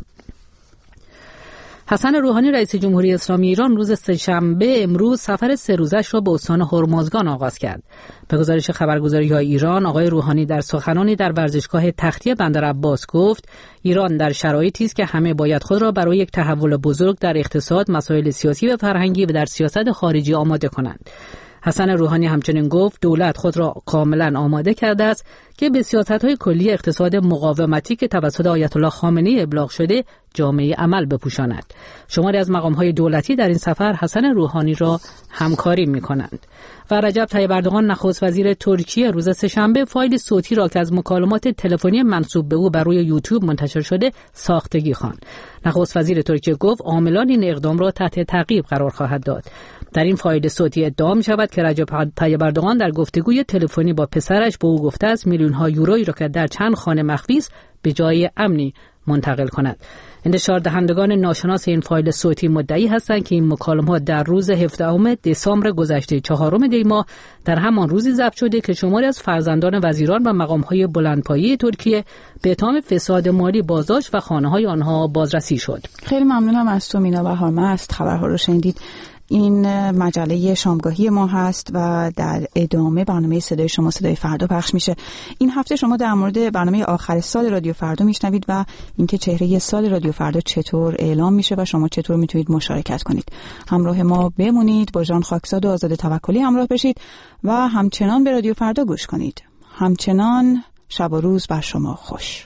حسن روحانی رئیس جمهوری اسلامی ایران روز سه‌شنبه امروز سفر سه روزش را به استان هرمزگان آغاز کرد. به گزارش خبرگزاری‌های ایران، آقای روحانی در سخنانی در ورزشگاه تختی بندر عباس گفت ایران در شرایطی است که همه باید خود را برای یک تحول بزرگ در اقتصاد، مسائل سیاسی و فرهنگی و در سیاست خارجی آماده کنند. حسن روحانی همچنین گفت دولت خود را کاملا آماده کرده است که به سیاست‌های کلی اقتصاد مقاومتی که توسط آیت الله خامنه‌ای ابلاغ شده جامعه عمل بپوشاند. شماری از مقام‌های دولتی در این سفر حسن روحانی را همکاری می‌کنند. و رجب طیب اردوغان نخست وزیر ترکیه روز سه‌شنبه فایل صوتی را که از مکالمات تلفنی منسوب به او بر روی یوتیوب منتشر شده ساختگی خواند. نخست وزیر ترکیه گفت عاملان این اقدام را تحت تعقیب قرار خواهد داد. در این فایل صوتی ادعا می شود که رجب طیب اردوغان در گفتگوی تلفنی با پسرش به او گفته است میلیون ها یورویی را که در چند خانه مخفی است به جای امنی منتقل کند. انتشار دهندگان ناشناس این فایل صوتی مدعی هستند که این مکالمات در روز هفدهم دسامبر گذشته چهارم دی ماه در همان روزی ضبط شده که شماری از فرزندان وزیران و مقام‌های بلندپایه ترکیه به اتهام فساد مالی بازداشت و خانه‌های آنها بازرسی شد. خیلی ممنونم از تو مینا بهارمند، خبرها رو شنیدید. این مجله شامگاهی ما هست و در ادامه برنامه صدای شما صدای فردا پخش میشه. این هفته شما در مورد برنامه آخر سال رادیو فردا میشنوید و اینکه چهره سال رادیو فردا چطور اعلام میشه و شما چطور میتونید مشارکت کنید. همراه ما بمونید، با ژان خاکزاد و آزاده توکلی همراه بشید و همچنان به رادیو فردا گوش کنید. همچنان شب و روز بر شما خوش.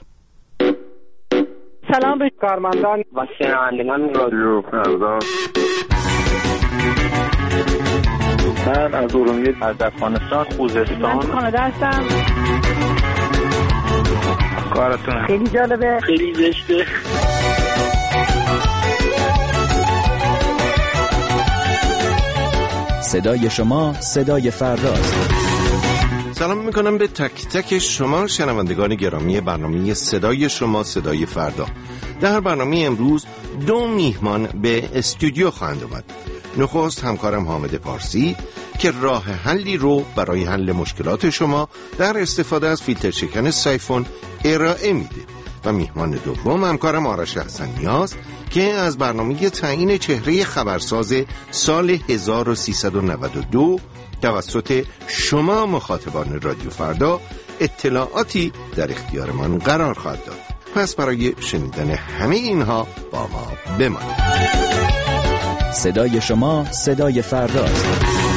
سلام به کارمندان و شنوندگان رادیو فردا. من از ارومیه، از افغانستان، خوزستان. من کانادا هستم. کارتون خیلی جالبه، خیلی زشته. صدای شما صدای فرداست. سلام میکنم به تک تک شما شنوندگان گرامی برنامه صدای شما صدای فردا. در برنامه امروز دو میهمان به استودیو خواهند آمد. نخست همکارم حامد پارسی که راه حلی رو برای حل مشکلات شما در استفاده از فیلتر شکن سایفون ارائه میده و میهمان دوم همکارم آرش حسن نیاز که از برنامه تعیین چهره خبرساز سال هزار و سیصد و نود و دو توسط شما مخاطبان رادیو فردا اطلاعاتی در اختیارمان قرار خواهد داد. پس برای شنیدن همه اینها با ما بمانید. صدای شما صدای فرداست.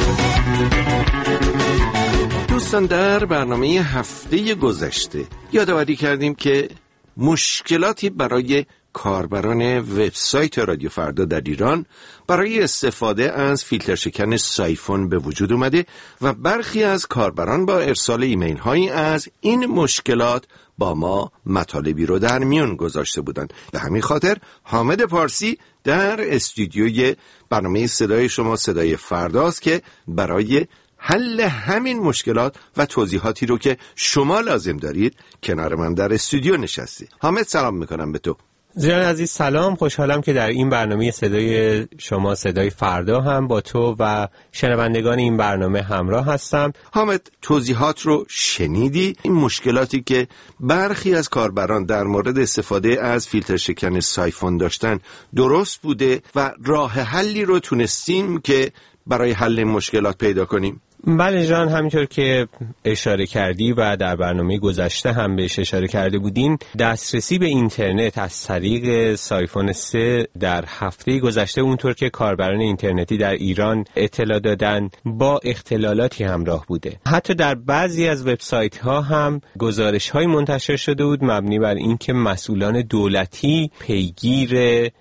دوستان، در برنامه هفته گذشته یادآوری کردیم که مشکلاتی برای کاربران وبسایت رادیو فردا در ایران برای استفاده از فیلتر شکن سایفون به وجود اومده و برخی از کاربران با ارسال ایمیل هایی از این مشکلات با ما مطالبی رو در میون گذاشته بودند. به همین خاطر حامد پارسی در استودیوی برنامه صدای شما صدای فرداست که برای حل همین مشکلات و توضیحاتی رو که شما لازم دارید کنار من در استودیو نشستی. حامد، سلام میکنم به تو. زیان عزیز سلام، خوشحالم که در این برنامه صدای شما صدای فردا هم با تو و شنوندگان این برنامه همراه هستم. حامد، توضیحات رو شنیدی؟ این مشکلاتی که برخی از کاربران در مورد استفاده از فیلتر شکن سایفون داشتن درست بوده و راه حلی رو تونستیم که برای حل مشکلات پیدا کنیم؟ بله جان، همینطور که اشاره کردی و در برنامه گذشته هم بهش اشاره کرده بودین، دسترسی به اینترنت از طریق سایفون سه در هفته گذشته اونطور که کاربران اینترنتی در ایران اطلاع دادن با اختلالاتی همراه بوده. حتی در بعضی از وبسایت ها هم گزارش های منتشر شده بود مبنی بر اینکه مسئولان دولتی پیگیر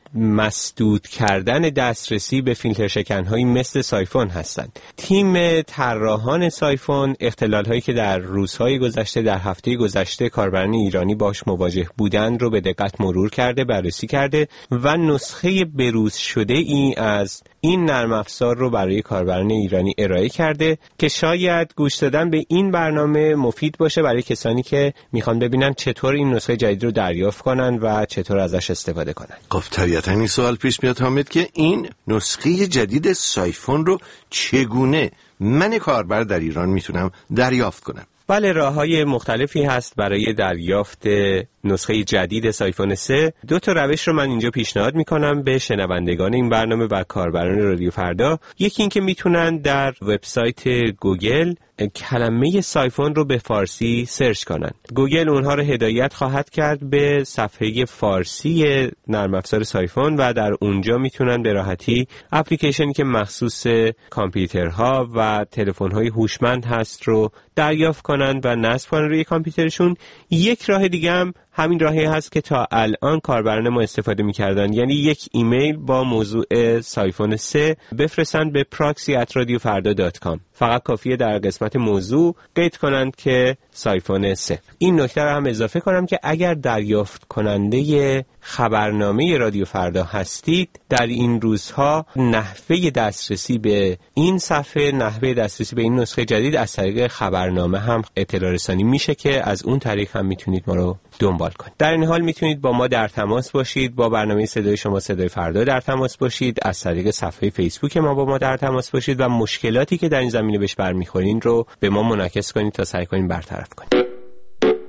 مسدود کردن دسترسی به فیلتر شکن‌هایی مثل سایفون هستند. تیم طراحان سایفون اختلال‌هایی که در روزهای گذشته در هفته گذشته کاربران ایرانی باش مواجه بودند رو به دقت مرور کرده، بررسی کرده و نسخه بروز شده ای از این نرم افزار رو برای کاربران ایرانی ارائه کرده که شاید گوش دادن به این برنامه مفید باشه برای کسانی که میخوان ببینن چطور این نسخه جدید رو دریافت کنن و چطور ازش استفاده کنن. خب طبیعتاً این سوال پیش میاد حامد که این نسخه جدید سایفون رو چگونه من کاربر در ایران میتونم دریافت کنم؟ بله، راه‌های مختلفی هست برای دریافت نسخه جدید سایفون سه. دو تا روش رو من اینجا پیشنهاد میکنم به شنوندگان این برنامه و کاربران رادیو فردا. یکی این که میتونن در وبسایت گوگل کلمه سایفون رو به فارسی سرچ کنن. گوگل اونها رو هدایت خواهد کرد به صفحه فارسی نرم افزار سایفون و در اونجا میتونن به راحتی اپلیکیشنی که مخصوص کامپیوترها و تلفن‌های هوشمند هست رو دریافت کنن و نصب کنن روی کامپیوترشون. یک راه دیگه هم همین راهی هست که تا الان کاربران ما استفاده می‌کردن، یعنی یک ایمیل با موضوع سایفون سه بفرستند به پراکسی ات رادیو فردا دات کام. فقط کافیه در قسمت موضوع قید کنند که سایفون سه. این نکته رو هم اضافه کنم که اگر دریافت کننده خبرنامه رادیو فردا هستید، در این روزها نحوه دسترسی به این صفحه، نحوه دسترسی به این نسخه جدید از طریق خبرنامه هم اطلاع رسانی میشه که از اون طریق هم میتونید ما رو دنبال کنید. در این حال میتونید با ما در تماس باشید، با برنامه صدای شما صدای فردا در تماس باشید، از طریق صفحه فیسبوک ما با ما در تماس باشید و مشکلاتی که در این زمینه بهش برمیخورین رو به ما منعکس کنید تا سعی کنیم برطرف کنیم.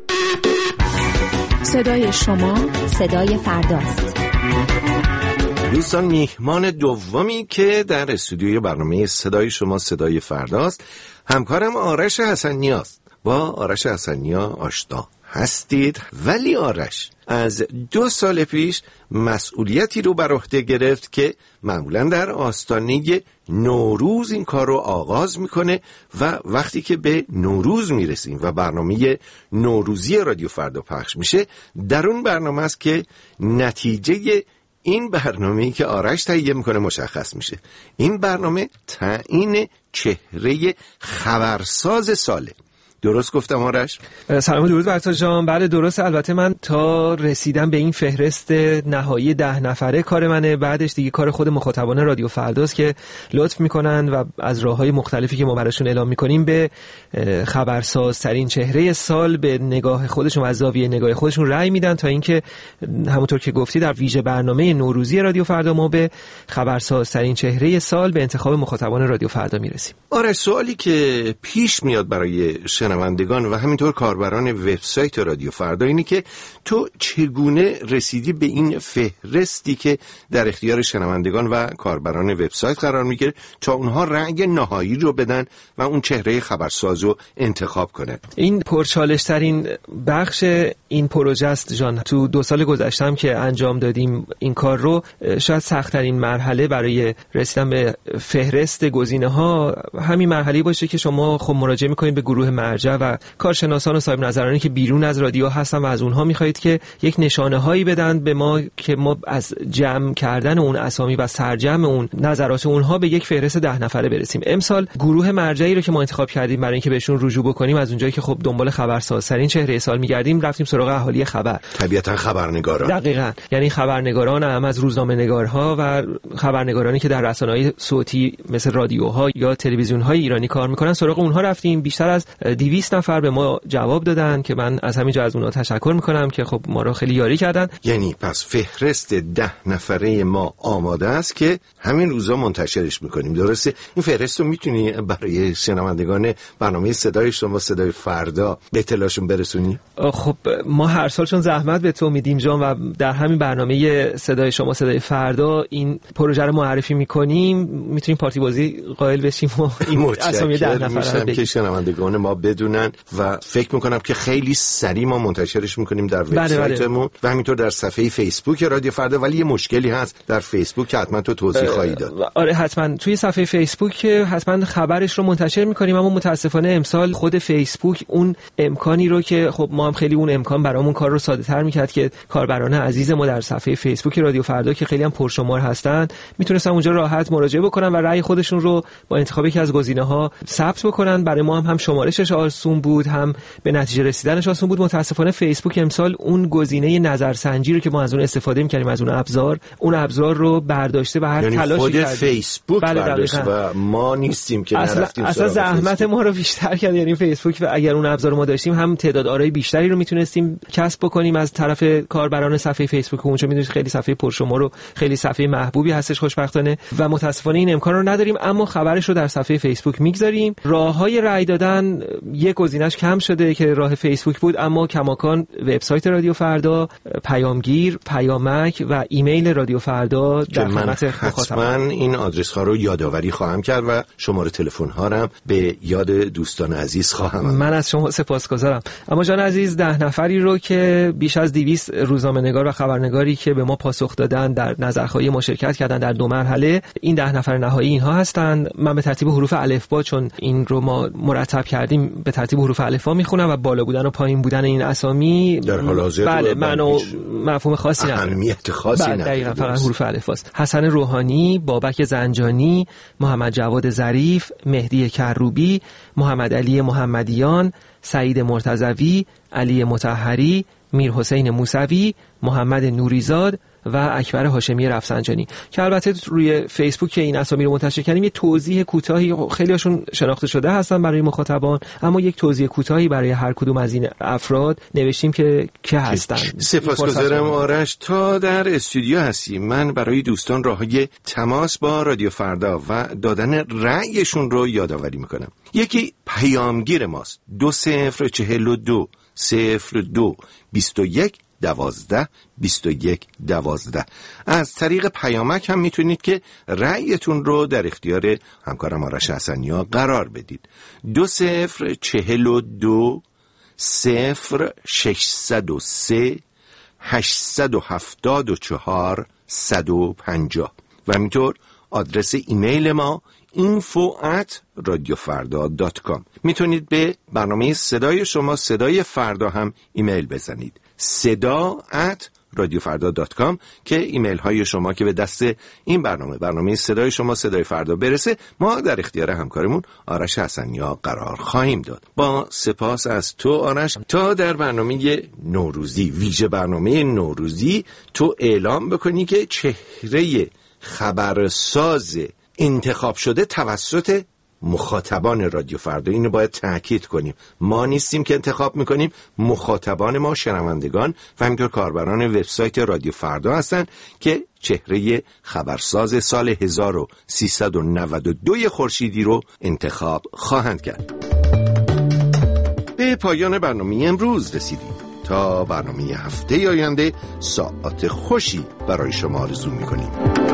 صدای شما صدای فرداست. دوستان، میهمان دومی که در استودیوی برنامه صدای شما صدای فرداست همکارم آرش حسنیاست. با آرش حسنیا آشنا هستید، ولی آرش از دو سال پیش مسئولیتی رو بر عهده گرفت که معمولا در آستانه نوروز این کار رو آغاز میکنه و وقتی که به نوروز میرسیم و برنامه نوروزی رادیو فردا پخش میشه، در اون برنامه است که نتیجه این برنامه‌ای که آرش تهیه میکنه مشخص میشه. این برنامه تعیین چهره خبرساز ساله. درست گفتم آرش؟ سلام و درود بر تو جان. بله درست. البته من تا رسیدم به این فهرست نهایی ده نفره کار منه، بعدش دیگه کار خود مخاطبان رادیو فرداست که لطف میکنن و از راههای مختلفی که ما براشون اعلام میکنیم به خبرسازترین چهره سال به نگاه خودشون و از زاویه نگاه خودشون رأی میدن تا اینکه همونطور که گفتی در ویژه برنامه نوروزی رادیو فردا ما به خبرسازترین چهره سال به انتخاب مخاطبان رادیو فردا میرسیم. آره، سوالی که پیش میاد برای شنوندگان و همینطور کاربران وبسایت رادیو فردا اینه که تو چگونه رسیدی به این فهرستی که در اختیار شنوندگان و کاربران وبسایت قرار میگیره تا اونها رأی نهایی رو بدن و اون چهره خبرساز رو انتخاب کنن؟ این پرچالش ترین بخش این پروژه است جان. تو دو سال گذشتم که انجام دادیم این کار رو، شاید سخت ترین مرحله برای رسیدن به فهرست گزینه ها همین مرحله باشه که شما خب مراجعه میکنید به گروه مرجع و کارشناسان و صاحب نظرانی که بیرون از رادیو هستن و از اونها میخواهید که یک نشانه هایی بدن به ما که ما از جمع کردن اون اسامی و سرجم اون نظرات اونها به یک فهرست ده نفره برسیم. امسال گروه مرجعی رو که ما انتخاب کردیم برای اینکه بهشون رجوع بکنیم، از اونجایی که خب دنبال خبرسازترین چهره سال میگردیم، رفتیم سراغ اهالی خبر. طبیعتا خبرنگاران. دقیقاً، یعنی خبرنگاران هم از روزنامه‌نگارها و خبرنگارانی که در رسانه‌های صوتی مثل رادیوها یا تلویزیون‌های ایرانی کار میکنن، سراغ اونها رفتیم. بیشتر از دویست نفر به ما جواب دادن که من از همینجا از اونها تشکر میکنم که خب ما رو خیلی یاری کردن. یعنی پس فهرست ده نفره ما آماده است که همین روزا منتشرش میکنیم. درسته؟ این فهرست رو میتونی برای شنوندگان برنامه صدای شما صدای فردا به اطلاعشون برسونی؟ خب ما هر سال چون زحمت به تو میدیم جان و در همین برنامه صدای شما صدای فردا این پروژه رو معرفی میکنیم، میتونیم پارتی بازی قائل بشیم و این اسامی ده نفره رو که شنوندگان ما بدونن و فکر میکنم که خیلی سریع ما منتشرش میکنیم در وبسایتمون و همینطور در صفحه فیسبوک رادیو فردا. ولی یه مشکلی هست در فیسبوک که حتما تو توضیح خواهی داد. آره حتما، توی صفحه فیسبوک حتما خبرش رو منتشر میکنیم، اما متاسفانه امسال خود فیسبوک اون امکانی رو که خب ما هم خیلی اون امکان برامون کار رو ساده تر میکرد که کاربران عزیز ما در صفحه فیسبوک رادیو فردا که خیلی هم پرشمار هستن میتونستن اونجا راحت مراجعه بکنن و رأی خودشون رو با انتخاب یکی از گزینه‌ها ثبت بکنن. برای ما هم هم شمارشش آسون بود، هم به نتیجه رسیدنش آسون بود. متاسفانه فیسبوک امسال اون گزینه نظرسنجی رو که ما از اون استفاده می‌کردیم، از اون ابزار اون ابزار رو برداشته و هر یعنی تلاشی کرد فیسبوک بله برداشت و ما نیستیم که اصلا نرفتیم اصلا زحمت فیسبوک. ما رو بیشتر کرد. یعنی فیسبوک و اگر اون ابزار رو ما داشتیم هم تعداد آرای بیشتری رو میتونستیم کسب بکنیم از طرف کاربران صفحه فیسبوک. اونجا میدونید خیلی صفحه پرشمار و خیلی صفحه محبوبی هستش خوشبختانه و متاسفانه این امکان رو نداریم، اما خبرش رو در صفحه فیسبوک میگذاریم. راههای رأی دادن یک گزینه‌اش کم شده که راه فیسبوک بود، اما کماکان وبسایت رادیو فردا، پیامگیر، پیامک و ایمیل رادیو فردا در خدمت مخاطبان. این آدرس ها رو یادآوری خواهم کرد و شماره تلفن ها رو به یاد دوستان عزیز خواهم. من از شما سپاسگزارم. اما جان عزیز، ده نفری رو که بیش از دویست روزنامه‌نگار و خبرنگاری که به ما پاسخ دادن در نظرخواهی ما شرکت کردن در دو مرحله، این ده نفر نهایی اینها هستند. من به ترتیب حروف الفبا چون این رو ما مرتب کردیم به ترتیب حروف الفبا میخونم و بالا بودن و پایین بودن این اسامی در حال حاضر بله منو مفهوم خاصی نداره، اهمیت خاصی نداره. دقیقاً فقط حروف الفباست. حسن روحانی، بابک زنجانی، محمد جواد ظریف، مهدی کروبی، محمد علی محمدیان، سعید مرتضوی، علی مطهری، میر حسین موسوی، محمد نوریزاد و اکبر هاشمی رفسنجانی که البته روی فیسبوک که این اسامی رو منتشر کردیم یه توضیح کوتاهی، خیلی هاشون شناخته شده هستن برای مخاطبان، اما یک توضیح کوتاهی برای هر کدوم از این افراد نوشتیم که که هستن. سپاسگزارم آرش. تا در استودیو هستی من برای دوستان راههای تماس با رادیو فردا و دادن رأیشون رو یادآوری میکنم. یکی پیامگیر ماست، دو صفر چهل و دو صفر دو بیست و یک دوازده بیست و یک دوازده. از طریق پیامک هم میتونید که رأیتون رو در اختیار همکارم آرش حسنیا قرار بدید. دو صفر چهل و دو صفر ششصد و سه هشتصد و هفتاد و چهار صد و پنجاه و همینطور آدرس ایمیل ما اینفو ات رادیو فردا دات کام. میتونید به برنامه صدای شما صدای فردا هم ایمیل بزنید، صدا ات رادیو فردا دات کام، که ایمیل های شما که به دست این برنامه برنامه صدای شما صدای فردا برسه ما در اختیار همکارمون آرش حسنیا قرار خواهیم داد. با سپاس از تو آرش، تا در برنامه نوروزی، ویژه برنامه نوروزی، تو اعلام بکنی که چهره خبرساز انتخاب شده توسط مخاطبان رادیو فردا، اینو باید تأکید کنیم، ما نیستیم که انتخاب میکنیم، مخاطبان ما شنوندگان و همینطور کاربران وبسایت رادیو فردا هستن که چهره خبرساز سال هزار و سیصد و نود و دو خورشیدی رو انتخاب خواهند کرد. به پایان برنامه امروز رسیدیم. تا برنامه هفته آینده ساعت خوشی برای شما آرزو میکنیم.